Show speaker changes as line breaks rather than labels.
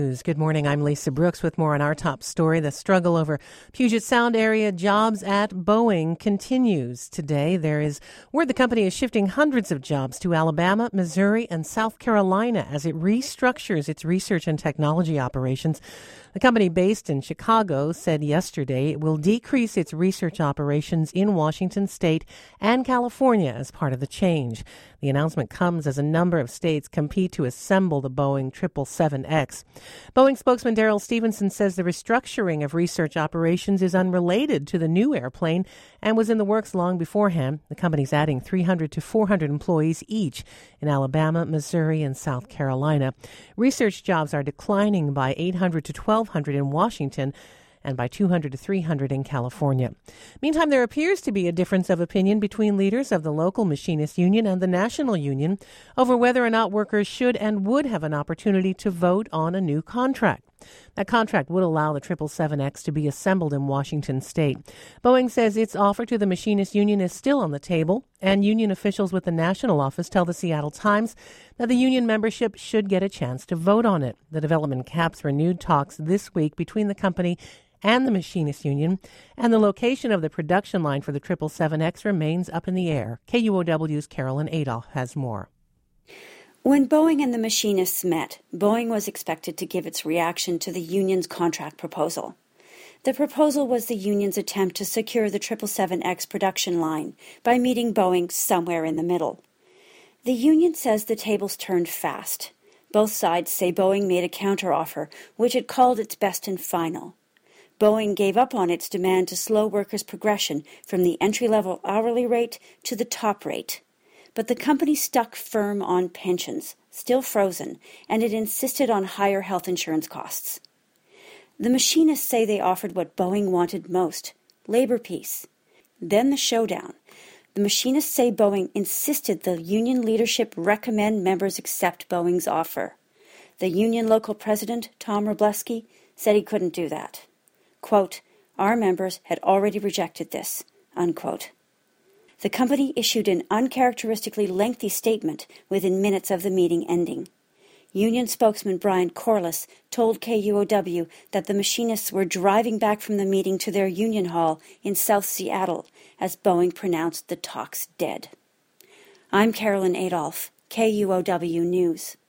Good morning. I'm Lisa Brooks with more on our top story. The struggle over Puget Sound area jobs at Boeing continues today. There is word the company is shifting hundreds of jobs to Alabama, Missouri, and South Carolina as it restructures its research and technology operations. The company based in Chicago said yesterday it will decrease its research operations in Washington state and California as part of the change. The announcement comes as a number of states compete to assemble the Boeing 777X. Boeing spokesman Darrell Stephenson says the restructuring of research operations is unrelated to the new airplane and was in the works long beforehand. The company's adding 300 to 400 employees each in Alabama, Missouri, and South Carolina. Research jobs are declining by 800 to 1,200 in Washington and by 200 to 300 in California. Meantime, there appears to be a difference of opinion between leaders of the local machinists union and the national union over whether or not workers should and would have an opportunity to vote on a new contract. That contract would allow the 777X to be assembled in Washington state. Boeing says its offer to the machinist union is still on the table, and union officials with the national office tell the Seattle Times that the union membership should get a chance to vote on it. The development caps renewed talks this week between the company and the machinist union, and the location of the production line for the 777X remains up in the air. KUOW's Carolyn Adolph has more.
When Boeing and the machinists met, Boeing was expected to give its reaction to the union's contract proposal. The proposal was the union's attempt to secure the 777X production line by meeting Boeing somewhere in the middle. The union says the tables turned fast. Both sides say Boeing made a counteroffer, which it called its best and final. Boeing gave up on its demand to slow workers' progression from the entry-level hourly rate to the top rate. But the company stuck firm on pensions, still frozen, and it insisted on higher health insurance costs. The machinists say they offered what Boeing wanted most, labor peace. Then the showdown. The machinists say Boeing insisted the union leadership recommend members accept Boeing's offer. The union local president, Tom Wroblewski, said he couldn't do that. Quote, "Our members had already rejected this," unquote. The company issued an uncharacteristically lengthy statement within minutes of the meeting ending. Union spokesman Brian Corliss told KUOW that the machinists were driving back from the meeting to their union hall in South Seattle as Boeing pronounced the talks dead. I'm Carolyn Adolph, KUOW News.